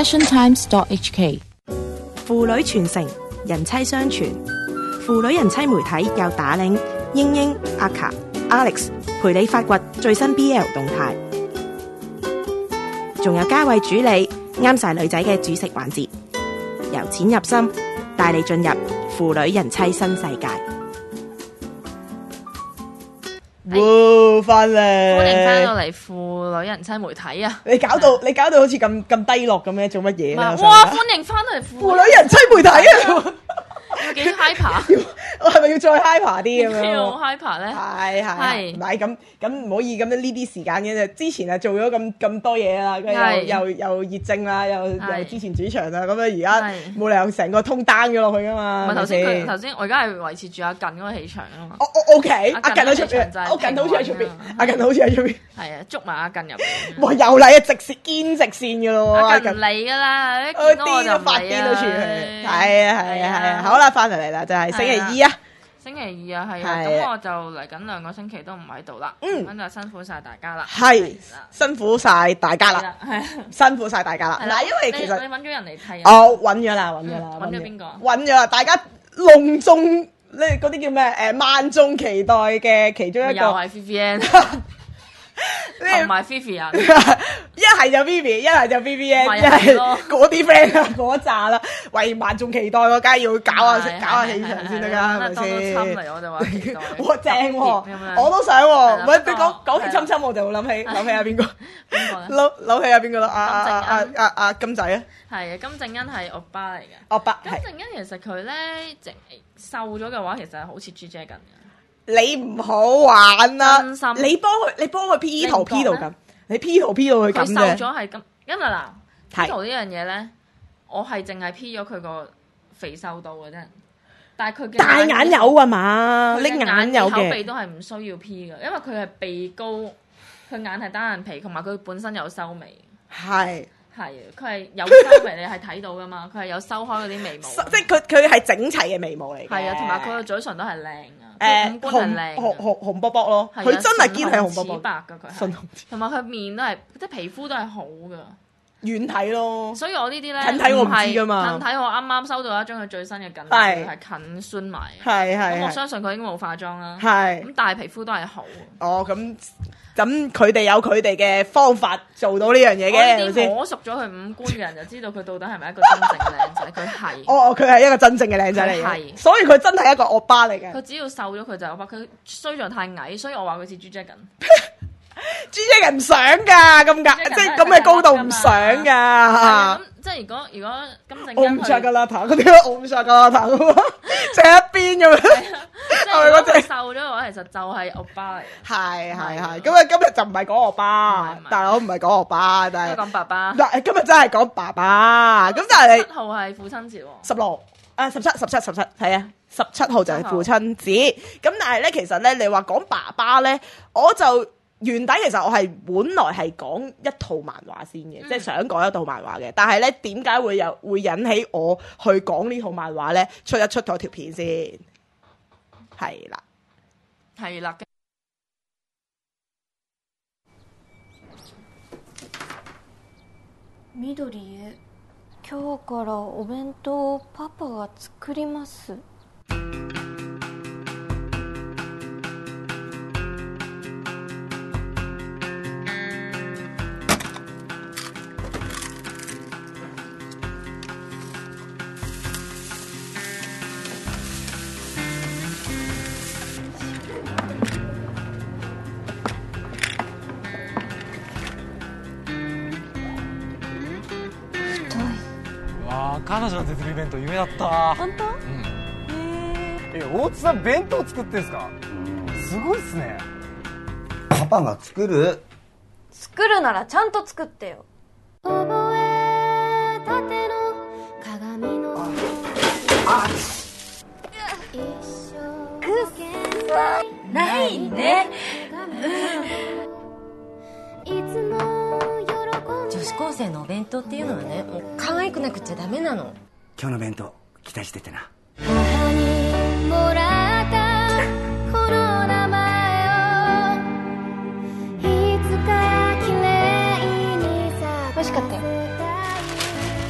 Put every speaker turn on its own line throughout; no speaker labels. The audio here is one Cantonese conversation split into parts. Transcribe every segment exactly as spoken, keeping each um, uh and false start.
fashion times dot h k。
父女傳承，人妻相傳，父女人妻媒體有打領、英英、阿卡、Alex 陪你發掘最新 B L 動態，仲有嘉慧主理，啱晒女仔嘅煮食環節，由淺入深，帶你進入父女人妻新世界。
哇！翻嚟，
歡迎翻到嚟父女人妻媒體啊！
你搞到你搞到好似咁咁低落咁樣，做乜嘢啦？
哇！歡迎翻到嚟
父女人妻媒體啊！
幾 hyper，
我係咪要再 hyper 啲咁樣？
要 hyper 咧？
係係
係，
唔係咁咁唔可以咁樣呢啲時間嘅啫。之前啊做咗咁咁多嘢啦，
係
又又又熱症啦，又
係
又之前主場啦，咁樣而家
係
冇理由成個通 down 咗落去噶嘛？
唔係頭先佢
係咪
頭先，我而家係維持住阿近嗰個氣場啊嘛。
我我 OK，
阿
阿近喺出邊，
近喺場
阿近好似喺出邊
就係平穩啊，
阿近好似喺出邊。
係啊，捉埋阿近入邊。
哇！又嚟啊，直線堅直線嘅咯喎，
阿近唔嚟噶啦，一
我
見到我就唔
癲都發
嚟
癲到處去，
啊。
係啊係啊係啊，好啦，翻嚟嚟啦，就係星期二啊，
星期二啊，係啊，
係啊
咁我就嚟緊兩個星期都唔喺度啦，
嗯
咁就辛苦晒大家啦。
係
啦
辛苦晒大家啦，
係啦，係啊。
辛苦晒大家啦。
係啦
嗱，因為其實
你你揾咗人嚟替啊？
我揾咗啦，揾咗啦，
揾咗邊個
揾咗啦，大家隆重咧嗰啲叫咩？誒萬眾期待嘅其中一個，
又係 Vivian 同埋 Vivian。
一係就 Vivi，一係就 V V N，
咪
一係
咯
嗰啲 friend 啊，嗰扎啦，為萬眾期待我梗係要搞下
係
搞下氣場先得㗎，係咪
當到侵
先？
嚟我就話期待。
哇，正喎！
咁樣
我都想喎。
係啦
唔係你講
不過
講起
係啦
侵侵，我就會諗起諗起阿邊個？
邊個咧？
諗諗起阿邊個啦？阿阿
金正
阿
恩
阿阿金仔啊！
係啊，金正恩係惡巴嚟嘅。
我伯係
金正恩其實佢咧，淨瘦咗嘅話，其實係好似朱姐咁嘅。
你唔好玩啦！
真心
你幫佢，你幫佢 P 圖
你唔
P 到
覺咩
咁，你 P 圖 P 到佢咁
佢瘦
嘅。
咗係咁，因為嗱
係
P 圖呢樣嘢咧，我係淨係 P 咗佢個肥瘦度嘅啫。但係佢嘅
大眼有啊嘛，
佢嘅
拎眼有
口鼻
嘅，
都係唔需要 P 嘅，因為佢係鼻高，佢眼係單眼皮，同埋佢本身有修眉。
係
係啊，佢係有修眉，你係睇到噶嘛？佢係有收開嗰啲眉毛。
即係佢佢係整齊嘅眉毛嚟嘅。
係啊，同埋佢個嘴唇都係靚啊，
誒
佢五官
紅
係靚㗎。
紅紅紅卜卜咯，
係啊
佢真係堅係紅卜
唇紅齒
卜，
白㗎佢係
唇紅
同埋佢面都係即係皮膚都係好噶。
遠睇咯。
所以我呢啲咧
近睇我唔知
係
㗎嘛
近睇我啱啱收到一張佢最新嘅近
係
係近酸埋。
係係
咁我
係
相信佢應該冇化妝啦。
係
咁但係皮膚都係好。
哦，咁咁佢哋有佢哋嘅方法做到呢樣嘢嘅，
我呢啲
係咪先？
摸熟咗佢五官嘅人就知道佢到底係咪一個真正嘅靚仔。佢係。
哦，佢係一個真正嘅靚仔嚟
佢
嘅，
係
所以佢真係一個惡巴嚟嘅。
佢只要瘦咗佢就有白，佢衰在太矮，所以我話佢似朱 Jack 緊。
朱姐人唔想㗎，咁㗎，即係咁嘅高度唔想
係啊
㗎。
咁即係如果如果金正
我
恩佢
唔着㗎啦，頭嗰啲我唔着㗎啦，頭咁啊，成一邊咁樣。
即係如果佢瘦咗嘅話，其實就係歐巴嚟嘅。
係係係，咁啊今日就唔係講惡巴
唔係唔，係
大佬唔係講惡巴，但係
講爸爸。
嗱今日真係講爸爸，咁但係你
七號係父親節喎。
十六啊十七十七十七係啊，十七號就係父親節，咁但係咧其實咧你話講爸爸咧，我就原底其實我係本來係講一套漫畫先嘅，
嗯
即係想講一套漫畫嘅，但係咧點解會有會引起我去講呢套漫畫咧？出一出嗰條片先，係啦。
係啦。
みどりへ今日からお弁当をパパが作ります。
わあ彼女の手作り弁当夢だった
本当？へ
え大津さん弁当作ってんすかすごいっすね
パパが作る。
作るならちゃんと作ってよ。
覚えたての鏡の
あないね。
いつも喜ん
女子高生のお弁当っていうのはね、もう可愛くなくちゃダメなの。
今日の弁当期待しててな。
母にもらったこの名前をいつか綺麗に咲かせたい。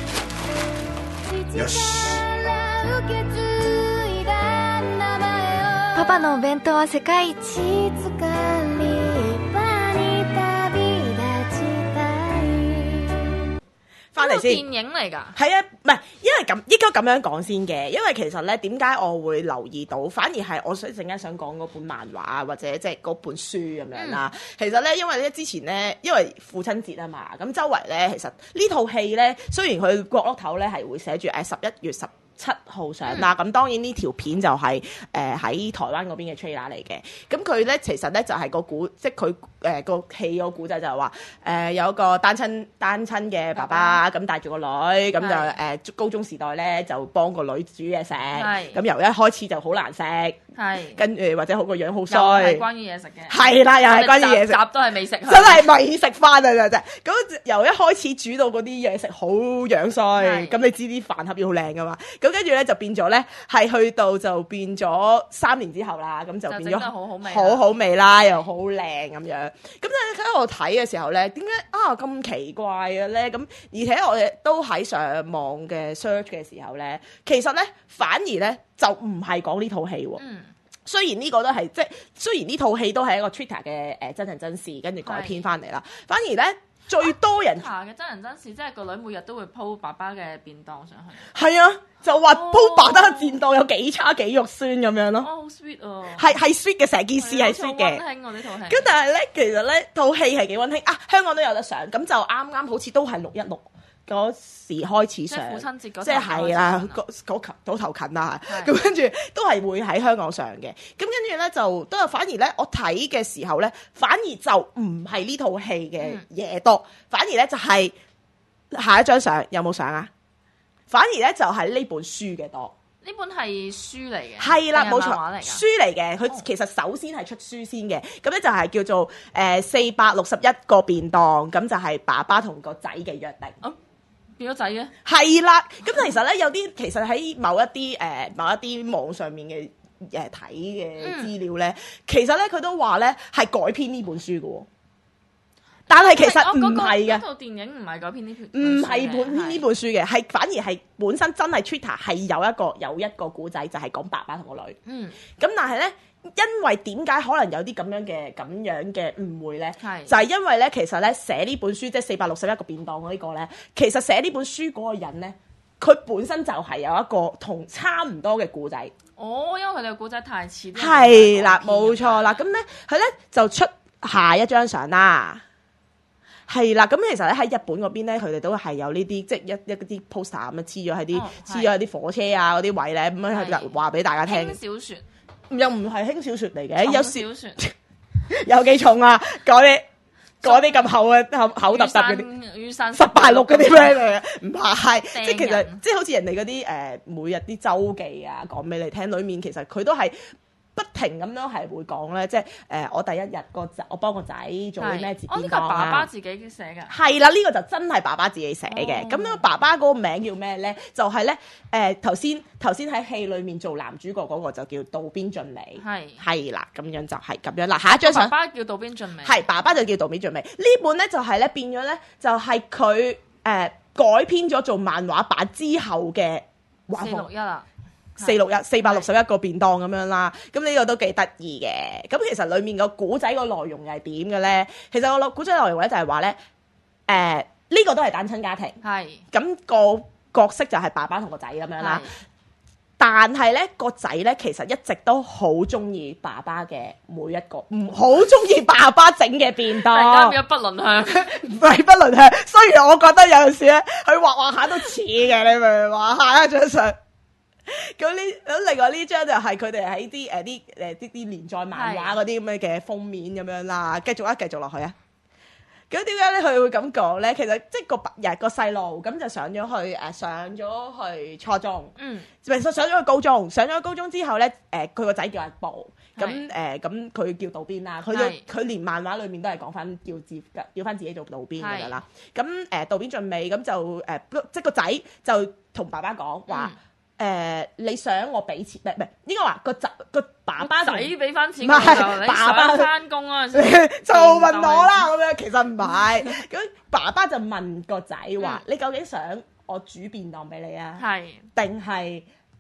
パのお弁當は世界一
いつか立派に旅立ちたい。
翻嚟先。
電影嚟㗎。
係啊，唔係，因為咁應該咁樣講先嘅，因為其實咧點解我會留意到，反而係我想陣間想講嗰本漫畫啊，或者即係嗰本書咁樣啦。
嗯、
其實咧，因為咧之前咧，因為父親節啊嘛，咁周圍咧其實呢套戲咧，雖然佢角落頭咧係會寫住誒十一月十七號上啦，咁、嗯、當然呢條片就係誒喺台灣嗰邊嘅 trailer 嚟嘅。咁佢咧其實咧就係、是、個故，即係佢誒個戲個故仔就係話誒有個單親單親嘅爸爸咁帶住個女，咁就誒、呃、高中時代咧就幫個女煮嘢食，咁由一開始就好難食，跟住或者好個樣好衰，
又係關於嘢食嘅，
係啦，又係關於嘢食，
集都係美食，
真係美食翻啊！真係咁由一開始煮到嗰啲嘢食好樣衰，咁你知啲飯盒要好靚噶嘛？咁跟住咧就變咗咧，係去到就變咗三年之後啦，咁就變咗
好好味，
好好味啦，又好靚咁樣。咁咧喺我睇嘅時候咧，點解啊咁奇怪嘅咧？咁而且我哋都喺上網嘅 search 嘅時候咧，其實咧反而咧就唔係講呢套戲喎。嗯。雖然呢個都係即係，雖然呢套戲都係一個 Twitter 嘅誒真人真事，跟住改編翻嚟啦。反而咧最多人
Twitter 嘅真人真事，即係個女每日都會 po 爸爸嘅便當上去。
係啊，就話 po 爸爸嘅便當有幾差幾肉酸咁樣咯。
哦，好 sweet 啊！
係係 sweet 嘅，成件事係 sweet 嘅。
溫馨喎呢套戲。
咁但係咧，其實咧套戲係幾溫馨啊！香港都有得上，咁就啱啱好似都係六一六嗰時開始上，
即係父親節嗰
即係係啦，嗰嗰近早頭近啦，咁跟住都係會喺香港上嘅。咁跟住咧就都有，反而咧我睇嘅時候咧，反而就唔係呢套戲嘅嘢多，嗯、反而咧就係、是、下一張相有冇相啊？反而咧就係呢本書嘅多。
呢本係書嚟嘅，
係啦，冇錯，
嚟
書嚟嘅。佢其實首先係出書先嘅，咁咧就係叫做誒四百六十一個便當，咁就係爸爸同個仔嘅約定。
哦變咗仔嘅，
係啦。咁其實咧有啲其實喺某一啲誒、呃、某一啲網上面嘅誒睇嘅資料咧，嗯、其實咧佢都話咧係改編呢本書嘅喎，但係其實唔係嘅。
嗰套電影唔係改編呢本，
唔係改編呢本書嘅，係反而係本身真係 Twitter 係有一個有一個故仔就係講爸爸同個女。嗯，咁但係咧。因為點解可能有啲咁樣嘅咁樣嘅誤會咧？係就係因為咧，其實咧寫呢本書即係四百六十一個便當嗰呢個咧，其實寫呢本書嗰個人咧，佢本身就係有一個同差唔多嘅故仔。
哦，因為佢哋嘅故仔太似。
係啦，冇錯啦。咁咧，佢咧就出下一張相啦。係啦，咁其實咧喺日本嗰邊咧，佢哋都係有呢啲即係一一啲 poster 咁樣黐咗喺啲黐咗喺啲火車啊嗰啲位咧，咁樣就話俾大家聽。
輕小説。
又唔係輕小説嚟嘅，有
小説
有幾重啊？嗰啲嗰啲咁厚嘅厚厚揼揼嗰啲，十八六嗰啲咩嚟嘅？唔係，即係其實即係好似人哋嗰啲誒每日啲周記啊，講俾你聽，裡面其實佢都係不停咁樣係會講咧，即係誒、呃、我第一日個仔，我幫個仔做啲咩節便當啊？
爸爸自己寫嘅。
係啦，呢、這個就真係爸爸自己寫嘅。咁樣、哦、爸爸嗰個名叫咩咧？就係咧誒頭先頭先喺戲裡面做男主角嗰個就叫渡邊俊美。係係啦，咁樣就係咁樣啦。下一張相，
爸爸叫渡邊俊美。
係爸爸就叫渡邊俊美。呢本咧就係咧變咗咧，就係佢誒改編咗做漫畫版之後嘅畫風。四六一啊！四六一四百六十一個便當咁樣啦，咁呢個都幾得意嘅。咁其實裡面個古仔個內容係點嘅咧？其實個古仔內容咧就係話咧，誒、呃、呢、這個都係單親家庭，係咁個角色就係爸爸同個仔咁樣啦。但係咧個仔咧其實一直都好中意爸爸嘅每一個，唔好中意爸爸整嘅便當。突然間變咗不倫向，唔係不倫向。雖然我覺得有陣時咧，佢畫畫下都似嘅，你明唔明話？下一張相。咁呢咁另外呢張就係佢哋喺啲誒啲誒啲啲連載漫畫嗰啲咁嘅嘅封面咁樣啦，繼續啊繼續落去啊！咁點解咧佢會咁講咧？其實即係個日個細路咁就上咗去誒、呃、上咗去初中，嗯，上上咗去高中，上咗去高中之後咧誒佢個仔叫阿布，咁誒咁佢叫渡邊啦，佢佢連漫畫裏面都係講翻叫自叫翻自己做渡邊㗎啦。咁誒渡邊俊美咁就誒、呃、即係個仔就同爸爸講話。誒、呃，你想我俾錢？唔係唔係，應該話個仔個爸爸仔俾翻錢，唔係爸爸翻工嗰陣時就問我啦咁樣。其實唔係，咁爸爸就問個仔話：嗯、你究竟想我煮便當俾你啊？係定係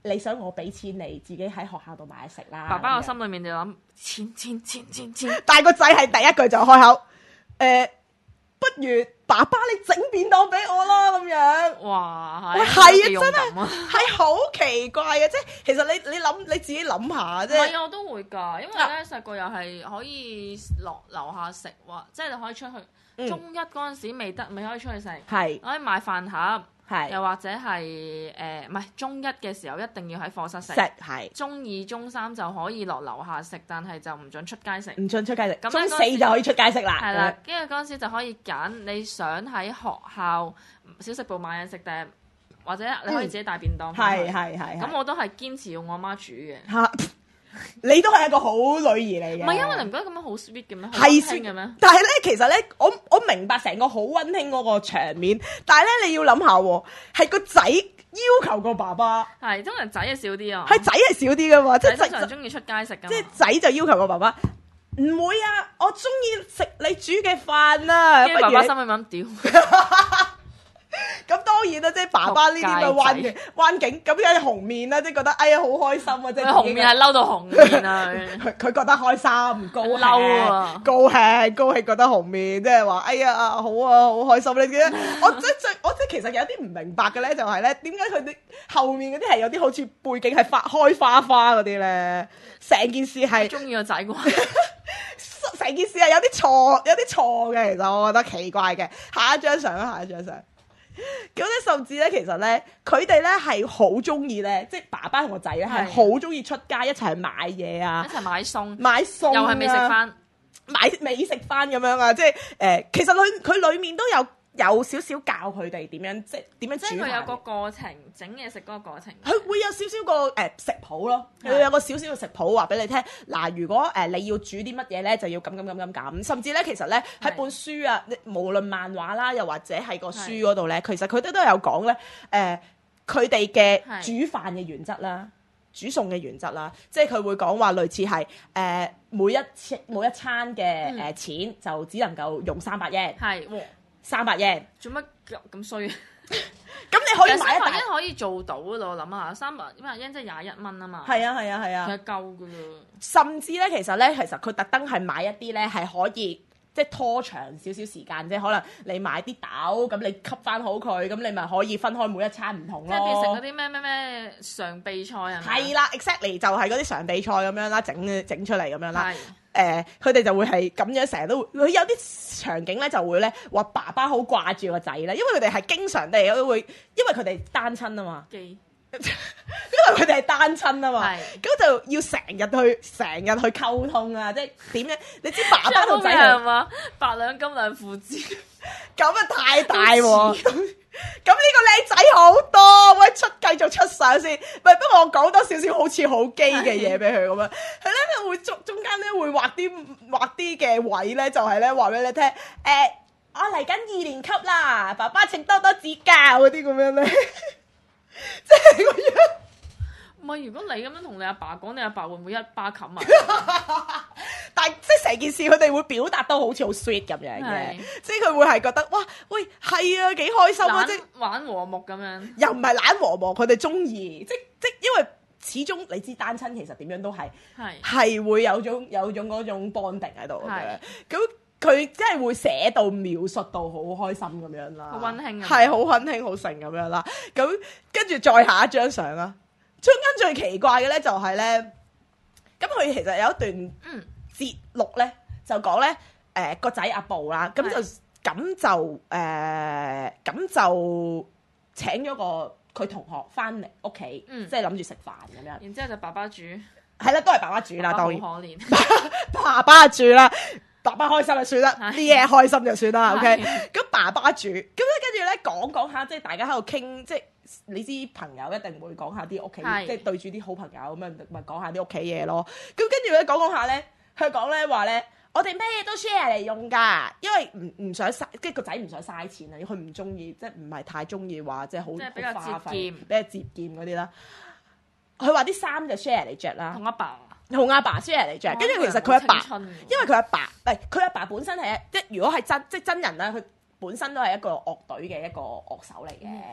你想我俾錢你自己喺學校度買嘢食啦。
爸爸個
咁樣
心裏面就諗錢錢錢錢錢，
但係個仔係第一句就開口，誒、呃，不如爸爸你整便當俾我啦咁樣。
哇，
喂，
係
係啊，
幾勇
真
敢啊！
係係好奇怪嘅，即係其實你你諗你自己諗下啫。
係啊，我都會㗎，因為咧細個又係可以落樓下食，或即係你可以出去。
嗯
中一嗰陣時未得，未可以出去食，
係
可以買飯盒，
係
又或者係誒唔係中一嘅時候一定要喺課室食。
食係
中二、中三就可以落樓下食，但係就唔准出街食。
唔准出街食，中
咁咧嗰時
四就可以出街食啦。
係啦，跟住嗰陣時就可以揀你想喺學校小食部買嘢食，定係或者你可以自己帶便當返去。
係係係。
咁我都係堅持用我媽煮嘅。
嚇，你都係一個好女兒嚟嘅。
唔係因為你唔覺得咁樣好 sweet 嘅咩？好
係
溫馨嘅咩？
但係咧，其實咧，我我明白成個好温馨嗰個場面，但係咧，你要諗下喎，係個仔要求個爸爸，
係通常仔係少啲啊，
係仔係少啲噶嘛，即
仔通
係仔
常中意出街食㗎嘛。
即係仔就要求個爸爸，唔會啊，我中意食你煮嘅飯啊，
跟住爸爸心裏諗屌。
咁當然啦，即係爸爸呢啲咁嘅彎嘅彎境，咁有紅面啦，即係覺得哎呀好開心啊！即係
佢紅面係嬲到紅面啊！佢
佢佢覺得開心，高興
嬲啊
高興高興，覺得紅面，即係話哎呀好啊好開心！你記得我即係最我即係其實有啲唔明白嘅咧，就係咧點解佢哋後面嗰啲係有啲好似背景係發開花花嗰啲咧？成件事係
中意個仔啩？
成件事係有啲錯，有啲錯嘅。其實我覺得奇怪嘅。下一張相啦，下一張相。咁咧，甚至咧，其實咧，佢哋咧係好中意咧，即係爸爸同個仔咧係好中意出街一齊去買嘢啊，
一齊買餸，
買餸、啊、
又係美食番，
買美食番咁樣啊！即係誒、呃，其實佢佢裡面都有有少少教佢哋點樣即係點樣煮飯。
即係佢有個過程，整嘢食嗰個過程。
佢會有少少個誒、呃、食譜咯，佢會有個少少嘅食譜話俾你聽。嗱，如果誒、呃、你要煮啲乜嘢咧，就要咁咁咁咁咁。甚至咧，其實咧喺本書啊，無論漫畫啦，又或者係個書嗰度咧，其實佢哋都有講咧誒，佢哋嘅煮飯嘅原則啦。煮餸嘅原則啦，即係佢會講話類似係誒、呃、每一餐每一餐嘅誒、呃、錢就只能夠用三百 yen，
係
三百 yen，
做乜咁衰？
咁你可以買一
三百
大
yen可以做到嘅咯，我諗下，三百因為 yen 即係廿一蚊啊嘛。
係啊係啊係啊，
其實夠嘅咯。
甚至咧，其實咧，其實佢特登係買一啲咧係可以。即係拖長少少時間啫，可能你買啲豆，咁你吸翻好佢，咁你咪可以分開每一餐唔同咯。
即係變成嗰啲咩咩咩常備菜係咪？
係啦 ，exactly 就係嗰啲常備菜咁樣啦，整整出嚟咁樣啦。
係
誒，佢哋就會係咁樣，成日都會佢有啲場景咧就會咧話爸爸好掛住個仔咧，因為佢哋係經常地都會，因為佢哋單親啊嘛。
機
因為佢哋係單親啊嘛，咁就要成日去成日去溝通啊，即係點樣？你知爸爸同仔
係嘛？八兩金兩父子，
咁啊太大喎！咁呢個靚仔好多，喂出繼續出相先。唔係，不過我講多少少好似好基嘅嘢俾佢咁樣。佢咧會中中間咧會畫啲畫啲嘅位咧，就係咧話俾你聽。誒、欸，我嚟緊二年級啦，爸爸請多多指教嗰啲咁樣咧。即係個樣，
唔係如果你咁樣同你阿爸講，你阿爸會唔會一巴冚埋？
但係即係成件事，佢哋會表達到好似好 sweet 咁樣嘅，即係佢會係覺得哇，喂係啊，幾開心啊！即係
玩和睦咁樣，
又唔係懶和睦，佢哋中意，即即因為始終你知單親其實點樣都係係係會有種有種嗰種 bonding 喺度嘅，咁。佢真係會寫到描述到好開心咁樣啦，
好溫馨啊，
係好溫馨好盛咁樣啦。咁跟住再下一張相啦，中間最奇怪嘅咧就係咧，咁佢其實有一段節錄咧，就講咧誒個仔阿布啦，咁就咁就誒咁、呃、就請咗個佢同學翻嚟屋企，嗯、即係諗住食飯咁樣。
然之後就爸爸煮，
係啦，都係爸爸煮啦，當然。
好可憐，
爸爸煮啦。爸爸開心就算啦，啲嘢開心就算啦。OK，咁爸爸煮，咁咧跟住咧講講下，即係大家喺度傾，即係你知朋友一定會講下啲屋企，即係對住啲好朋友咁樣，咪講下啲屋企嘢咯。咁跟住咧講講下咧，佢講咧話咧，我哋咩嘢都 share 嚟用㗎，因為唔唔想嘥，跟住個仔唔想嘥錢啊，佢唔中意，即係唔係太中意話即係好
比較節儉，
比較節儉嗰啲啦。佢話啲衫就 share 嚟着啦，
同阿爸。
同阿爸 share 嚟着，跟住其實佢阿爸，因為佢阿爸，唔係佢阿爸本身係即係如果係真即係真人啦，佢本身都係一個樂隊嘅一個樂手嚟嘅。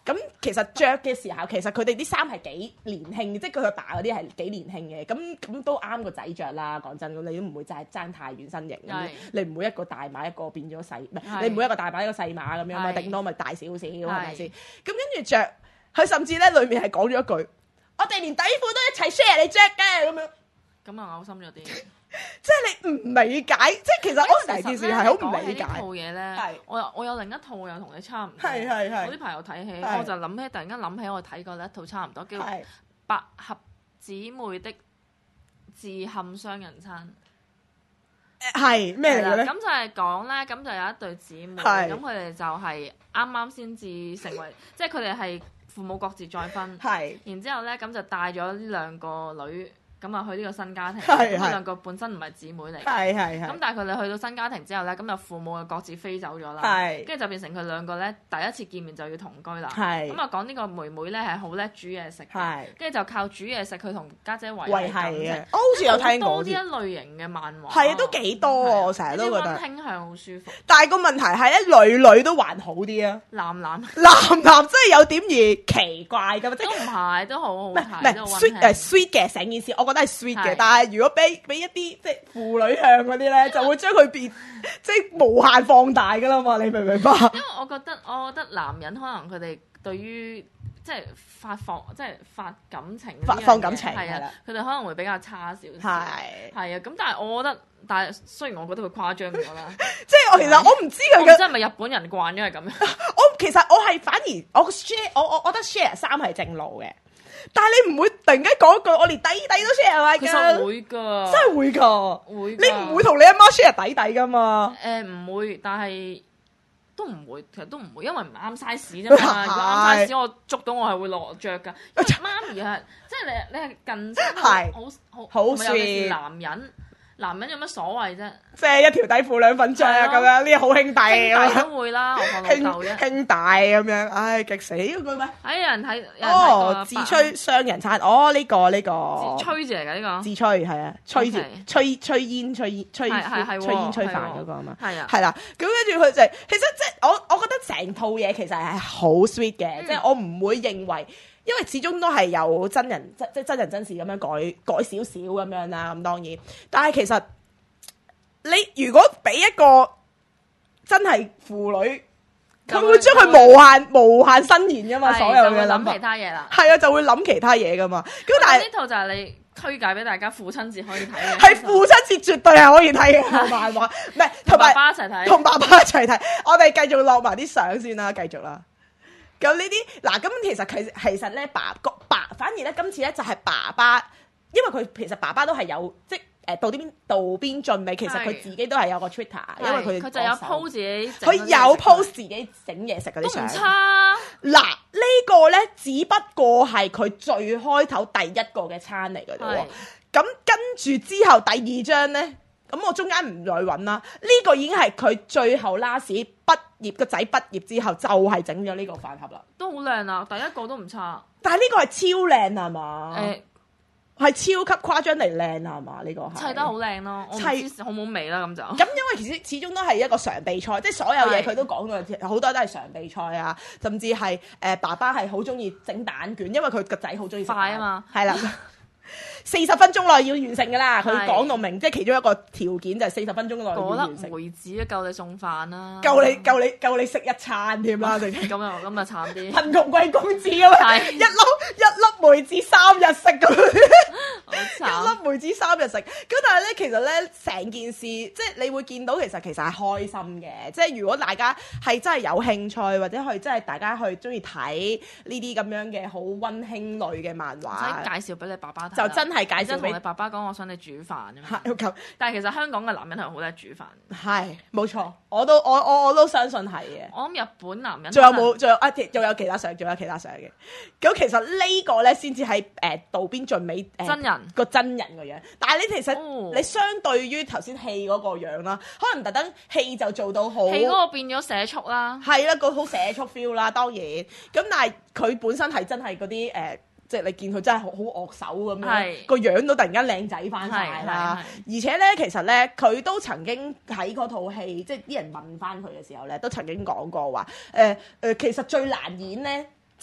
咁其實着嘅時候，其實佢哋啲衫係幾年輕，即係佢阿爸嗰啲係幾年輕嘅，咁咁都啱個仔着啦。講真，咁你都唔會真係爭太遠身形，
係
你唔會一個大碼一個變咗細，唔係
係
你唔會一個大碼一個細碼咁樣嘛，
係
頂多咪大少少係咪
係
先？咁跟住着，佢甚至咧裡面係講咗一句：我哋連底褲都一齊 share 你着嘅咁樣。
咁啊嘔心咗啲。
即係你唔理解，即係其實我成件事係好唔理解。
講起呢套嘢咧
係，
我有我有另一套又同你差唔多。
係係係
我呢排又睇戲，
係
我就諗起突然間諗起我睇過一套差唔多叫《
係
百合姊妹的自陷雙人餐》。
係咩嚟嘅咧？
咁就係講咧，咁就有一對姊妹，
係
咁佢哋就係啱啱先至成為，即係佢哋係父母各自再婚，
係
然之後咧咁就帶咗呢兩個女。咁啊去呢個新家庭，
係係
咁佢兩個本身唔係姊妹嚟，
係係係
咁但係佢哋去到新家庭之後咧，咁就父母就各自飛走咗啦，
係
跟住就變成佢兩個咧第一次見面就要同居啦，
係
咁啊講呢個妹妹咧係好叻煮嘢食嘅，
係
跟住就靠煮嘢食佢同家姐維
維係
係感情
嘅，我好似有聽過
多呢一
好似。
類型嘅漫畫，
係啊，都幾多啊！我成日都覺
呢啲
得
溫，馨向好舒服，
但係個問題係咧，女女都還好啲啊，
男男
男男真係有點而奇怪噶嘛，即係
都唔係都好好
唔係
睇，
唔係
都溫
sweet
馨
誒 sweet 嘅成件事，我覺得係 sweet 嘅
係。
但係如果俾俾一啲即係婦女向嗰啲咧，就會將佢變即係無限放大噶啦嘛，你明唔明白？
因為我覺得，我覺得男人可能佢哋對於即係發放，即係發感情呢樣嘢，
發放感情
係
係啦
啊，佢哋可能會比較差少少。
係
係啊，咁但係我覺得，但係雖然我覺得佢誇張咗啦，
即係我其實我唔知佢嘅
我唔知係咪日本人慣咗係咁樣。
我其實我係反而我 share 我我我覺得 share 衫係正路嘅，但係你唔會突然間講一句我連底底都 share 埋
其實
㗎，
會㗎，
真係會㗎，
會㗎。
你唔會同你阿媽 share 底底㗎嘛？
誒唔會，但係都唔會，其實都唔會，因為唔啱 size 啫嘛。
係
如果啱 size，我捉到我係會落着㗎。因為媽咪係即係你你係近親，
係
好好
好
同埋尤其是
sweet
男人，男人有乜所謂啫？
即係一條底褲兩份着
係咯
咁樣，呢啲好兄弟
兄弟
咁樣
都會啦，我講
兄
老豆啫。
兄弟咁樣，唉極死嗰句咩？
哎，有人睇，有人睇過
哦，自吹雙人餐，哦呢個呢個
自吹字嚟㗎呢個。
自吹係啊，吹住
OK
吹吹煙吹煙吹
係係係喎
吹煙吹飯
係喎
嗰個啊嘛。
係啊，
係啦，咁跟住佢就係其實即係我我覺得成套嘢其實係好 sweet 嘅，
嗯
即係我唔會認為，因為始終都係有真人即即真人真事咁樣改改少少咁樣啦，咁當然，但係其實你如果俾一個真係婦女，
就會
佢會將佢無限無限伸延噶嘛，
係
所有
就會諗其
嘅諗法，
他嘢啦。
係啊，就會諗其他嘢噶嘛，咁但係
呢。套就係你推介俾大家父親節可以睇嘅，
係父親節絕對係可以睇嘅套漫畫，唔係同
同爸
埋
爸一齊睇。
同爸爸一齊睇。我哋繼續落埋啲相先啦，繼續啦。咁呢啲嗱，咁其實其其實咧，爸個爸反而咧今次咧就係爸爸，因為佢其實爸爸都係有即係誒渡邊渡邊俊美，其實佢
係
自己都係有個 Twitter，因為佢
佢就有
po
post 自己整
佢
嗰啲嘢食，
有 post 自己整嘢食嗰
都唔
啲相。
差。
嗱，呢個咧只不過係佢最開頭第一個嘅餐嚟嘅啫喎
係。
咁跟住之後第二張咧，咁我中間唔再揾啦。呢、個已經係佢最後 last 畢業個仔畢業之後就係整咗呢個飯盒啦。
都好靚啊！第一個都唔差。
但係呢個係超靚係嘛？
誒，
係、超級誇張嚟靚係嘛？呢、個係
砌得好靚咯，我唔
砌
知好冇味啦咁就。
咁因為其實始終都係一個常備菜，即係所有嘢
係
佢都講到，好多都係常備菜啊，甚至係誒、呃爸爸係好中意整蛋卷，因為佢個仔好中意食蛋
快啊嘛，
係啦。四十分鐘內要完成㗎啦，佢
係
講到明，即係其中一個條件就係四十分鐘內要
嗰
完成，
粒梅子都夠你送飯啦，
夠你夠你夠你食一餐添啦，直
咁又咁又慘啲，
貧窮貴公子咁樣，
係
一粒一粒梅子三日食咁樣。
好
一
慘。
粒梅子三日食，咁但係咧，其實咧成件事，即係你會見到其實其實係開心嘅，即係如果大家係真係有興趣，或者去真係大家去中意睇呢啲咁樣嘅好温馨類嘅漫
唔使
畫，
介紹俾你爸爸睇啦，
就真係介紹俾
即係同你爸爸講，我想你煮飯咁樣。
係咁
但係其實香港嘅男人係好叻煮飯，
係冇錯，我都我我我都相信係嘅。
我諗日本男人
仲有
可能
冇？仲有啊？仲有其他相，仲有其他相嘅。咁其實呢個咧先至係誒渡邊俊美誒
真人
個真人個樣，但係你其實、
哦
你相對於頭先戲嗰個樣啦，可能特登戲就做到好
戲嗰個變咗社畜啦，
係啦，個好社畜 feel 啦，當然。咁但係佢本身係真係嗰啲誒，即係你見佢真係好好惡手咁樣，
係
個樣都突然間靚仔翻晒啦。而且咧，其實咧，佢都曾經喺嗰套戲，即係啲人問翻佢嘅時候咧，都曾經講過話誒誒，其實最難演咧。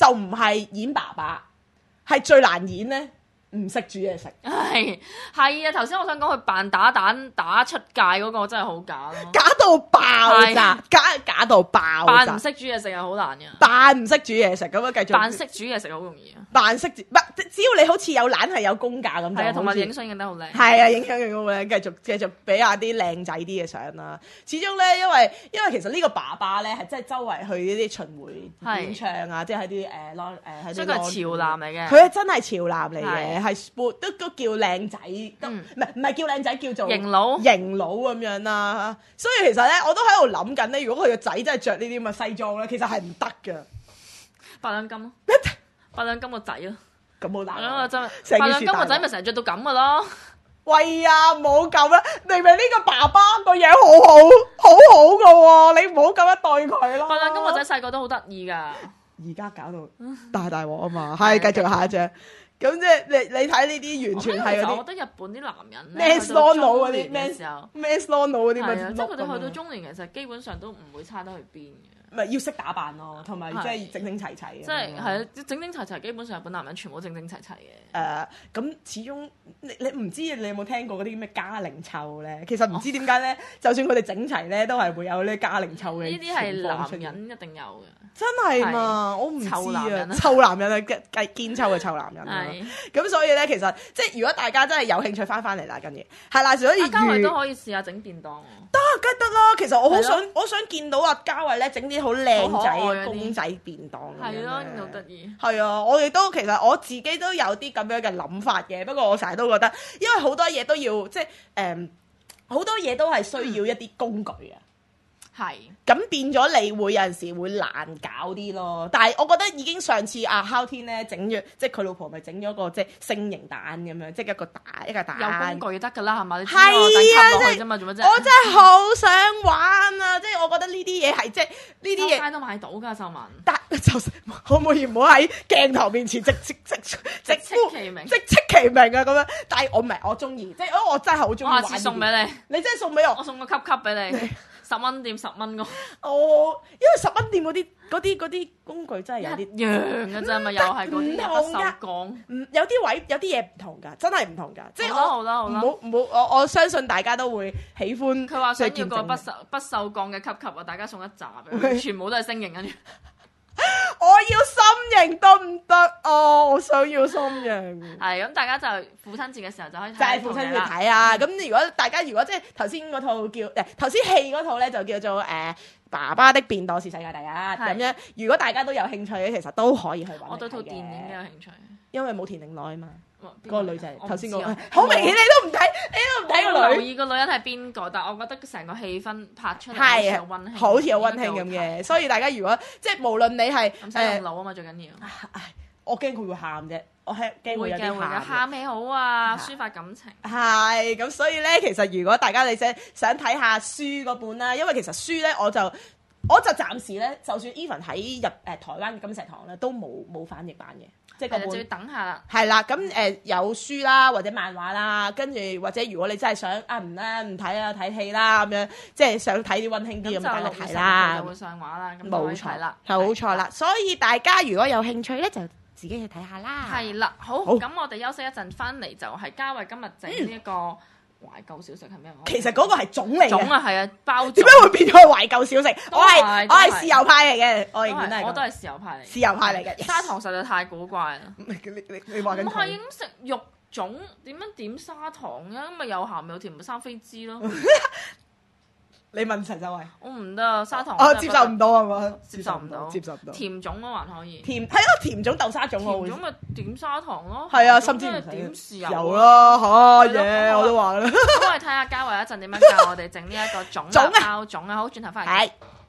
就唔係演爸爸，係最難演咧，唔識煮嘢食。
係係啊！頭先我想講佢扮打蛋打出界嗰個真係好假咯，
假到爆炸
係，
假假到爆炸
扮唔，識煮嘢食係好難嘅，
扮唔識煮嘢食咁樣繼續
扮識煮嘢食好容易啊！
扮識煮，唔係只要你好似有懶係有功架咁就
係啊，同埋
好似
影相影得好靚。
係啊，影響影好靚，繼續繼續俾下啲靚仔啲嘅相啦。始終咧，因為因為其實呢個爸爸咧係真係周圍去呢啲巡迴演唱啊，即係喺啲誒 lawn 誒喺啲
所以佢係
lawn
潮男嚟嘅，
佢係真係潮男嚟嘅，
係
係 sport 都都叫靚仔，都
嗯
唔係唔係叫靚仔，叫做
型佬
型佬咁樣啦。所以其實咧，我都喺度諗緊咧，如果佢個仔真係着呢啲咁嘅西裝咧，其實係唔得㗎。
八兩金咯，八兩金個仔咯，
咁好難
八兩個真
成件事
八兩金個
大鑊
仔咪成日着到咁嘅咯。
喂啊，冇咁啦！明明呢個爸爸個樣好好好好噶喎，你唔好咁樣對佢咯。
八兩金個仔細個都好得意㗎，
而家搞到大大鑊啊嘛，係繼續下一張。咁即係你你睇呢啲完全係嗰啲
我覺得日本啲男人咧
man's
去到
lawn 佬嗰
中
啲
年嘅時候，
man's lawn 佬嗰啲咪
係啊，即係佢哋去到
碌
中年其實基本上都唔會差得去邊嘅。
咁咪要識打扮咯，同埋即係
係
整整齊齊嘅。
即係係啊，整整齊齊，基本上日本男人全部都整整齊齊嘅。
誒咁、始終你你唔知你有冇聽過嗰啲咩家齡臭咧？其實唔知點解咧，就算佢哋整齊咧，都係會有呢家齡臭嘅
呢啲係
情況出現
男人一定有嘅。
真係嘛？我唔知啊
臭男人，啊
臭男人啊，堅堅臭嘅臭男人啊。
係
咁所以咧，其實即係如果大家真係有興趣翻翻嚟啦，跟住係啦，所以
阿嘉慧
如
都可以試下整便當喎。
得梗係得啦。其實我好
係咯
想，我想見到阿嘉慧咧整啲好靚仔
好可愛嗰啲
嘅公仔便當咁樣
係咯，
咧
好得意。
係啊，我亦都其實我自己都有啲咁樣嘅諗法嘅，不過我成日都覺得，因為好多嘢都要即係誒，好、多嘢都係需要一啲工具啊。
係
咁變咗你會有陣時會難搞啲咯，但係我覺得已經上次阿哮天咧整咗，即係佢老婆咪整咗個即係星形蛋咁樣，即係一個蛋一個蛋。
有工具得㗎啦，係嘛？你
係啊，
等級落
即
去啫嘛，做乜啫？
係我真係好想玩啊！即係我覺得呢啲嘢係即係呢啲嘢。
街都買到㗎，秀文。
但就可唔可以唔好喺鏡頭面前直直直直
直斥其名
直斥其名啊咁樣？但係我唔係我中意，即係因為我真係好中意玩呢啲。
我下次送俾你，
你真係送俾我
我。送個級級俾你，十蚊店十蚊個，
哦，因為十蚊店嗰啲嗰啲嗰啲工具真係有啲
一樣嘅啫嘛，又係嗰啲
唔
一不鏽
同㗎
鋼。
唔有啲位有啲嘢唔同㗎，真係唔同㗎。即係
好
我唔
啦好啦好啦
好唔好，我我相信大家都會喜歡。
佢話想要
即係見證
個不鏽不鏽鋼嘅級級啊，大家送一紮俾佢，全部都係星形跟住。
我要心形得唔得啊？我想要心形。
係咁，大家就父親節嘅時候就可以睇
就係父親節睇啊！咁如果大家如果即係頭先嗰套叫誒頭先戲嗰套咧，就叫做誒、呃爸爸的便當是世界第一咁樣。如果大家都有興趣嘅，其實都可以去揾嚟睇嘅。
我對套電影都有興趣。
因為冇田玲奈啊嘛，
哇邊
嗰個女仔
我唔
頭先嗰個
知啊
好明顯你都唔睇，你都唔睇
我
個女。
留意個女人係邊個，但係我覺得成個氣氛拍出嚟好似
係
好温馨，
好似好温馨咁
應該幾好睇
嘅，所以大家如果即係無論你係
唔使用
誒，
腦啊嘛，最緊要。
唉我驚佢會喊啫，我係驚會有啲
會嘅會嘅，
喊嘅。
喊起好啊，抒發感情。
係咁，所以咧，其實如果大家你想想睇下書嗰本啦，因為其實書咧，我就我就暫時咧，就算 even 喺日誒台灣嘅金石堂咧，都冇冇翻譯版嘅，即係嗰
係啦，就要
本。
等下啦。
係啦，咁誒、呃有書啦，或者漫畫啦，跟住或者如果你真係想啊唔啦唔睇啊睇戲啦咁樣，即係想睇啲温馨啲咁，
咁就
大家
六月十
睇啦
號就。會上畫啦，咁就可
冇錯
以睇啦。
冇錯啦。所以大家如果有興趣咧，就自己去睇下啦。
係啦，好，
好
咁我哋休息一陣，翻嚟就係嘉慧今日整呢一個懷舊小食係咩話？
其實嗰個係種嚟嘅，
種啊，係啊，包
點
種
解會變咗係懷舊小食？
都
我係
係都係
我係豉油派嚟嘅，我
都
仍然都係咁
係我都係豉油派嚟。
豉油派嚟嘅。
砂糖實在太古怪啦。
你你你你話緊
唔係
佢
咁食肉種，點樣點砂糖啊？咁咪有鹹有甜，咪生飛枝咯。
你問陳秀慧，
我唔得砂糖，
我接受唔到係嘛？
接受唔到，
接受唔到。
甜種咯還可以，
甜係咯，甜種豆沙種我會
甜種咪點砂糖咯。
係啊，
鹹種咪
甚至唔使
點豉油
油
咯。
啦嚇
係咯
嘢，我都話啦。
咁我哋睇下嘉慧一陣點樣教我哋整呢一個種
種啊
啊包種啊，好轉頭翻嚟。
係。